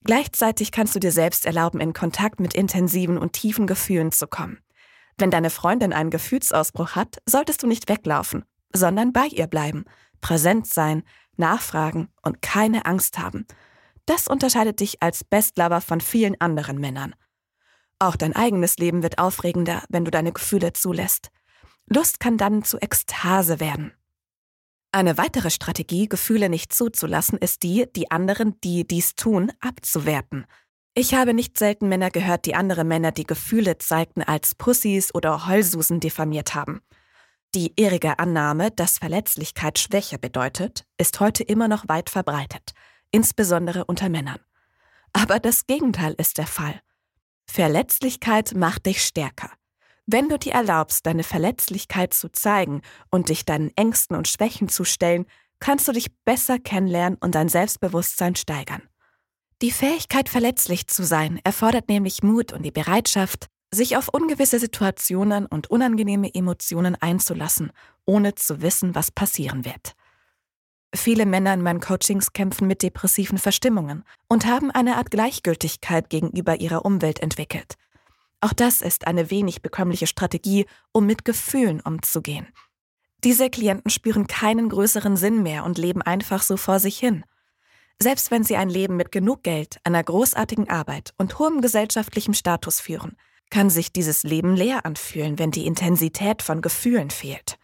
Gleichzeitig kannst du dir selbst erlauben, in Kontakt mit intensiven und tiefen Gefühlen zu kommen. Wenn deine Freundin einen Gefühlsausbruch hat, solltest du nicht weglaufen, sondern bei ihr bleiben, präsent sein, nachfragen und keine Angst haben. Das unterscheidet dich als Bestlover von vielen anderen Männern. Auch dein eigenes Leben wird aufregender, wenn du deine Gefühle zulässt. Lust kann dann zu Ekstase werden. Eine weitere Strategie, Gefühle nicht zuzulassen, ist die anderen, die dies tun, abzuwerten. Ich habe nicht selten Männer gehört, die andere Männer, die Gefühle zeigten, als Pussys oder Heulsusen diffamiert haben. Die irrige Annahme, dass Verletzlichkeit Schwäche bedeutet, ist heute immer noch weit verbreitet, insbesondere unter Männern. Aber das Gegenteil ist der Fall. Verletzlichkeit macht dich stärker. Wenn du dir erlaubst, deine Verletzlichkeit zu zeigen und dich deinen Ängsten und Schwächen zu stellen, kannst du dich besser kennenlernen und dein Selbstbewusstsein steigern. Die Fähigkeit, verletzlich zu sein, erfordert nämlich Mut und die Bereitschaft, sich auf ungewisse Situationen und unangenehme Emotionen einzulassen, ohne zu wissen, was passieren wird. Viele Männer in meinen Coachings kämpfen mit depressiven Verstimmungen und haben eine Art Gleichgültigkeit gegenüber ihrer Umwelt entwickelt. Auch das ist eine wenig bekömmliche Strategie, um mit Gefühlen umzugehen. Diese Klienten spüren keinen größeren Sinn mehr und leben einfach so vor sich hin. Selbst wenn sie ein Leben mit genug Geld, einer großartigen Arbeit und hohem gesellschaftlichem Status führen, kann sich dieses Leben leer anfühlen, wenn die Intensität von Gefühlen fehlt.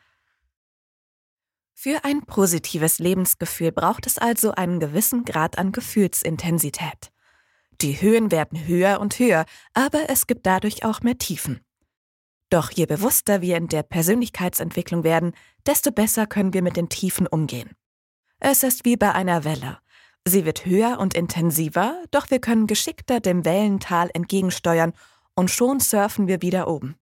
Für ein positives Lebensgefühl braucht es also einen gewissen Grad an Gefühlsintensität. Die Höhen werden höher und höher, aber es gibt dadurch auch mehr Tiefen. Doch je bewusster wir in der Persönlichkeitsentwicklung werden, desto besser können wir mit den Tiefen umgehen. Es ist wie bei einer Welle. Sie wird höher und intensiver, doch wir können geschickter dem Wellental entgegensteuern und schon surfen wir wieder oben.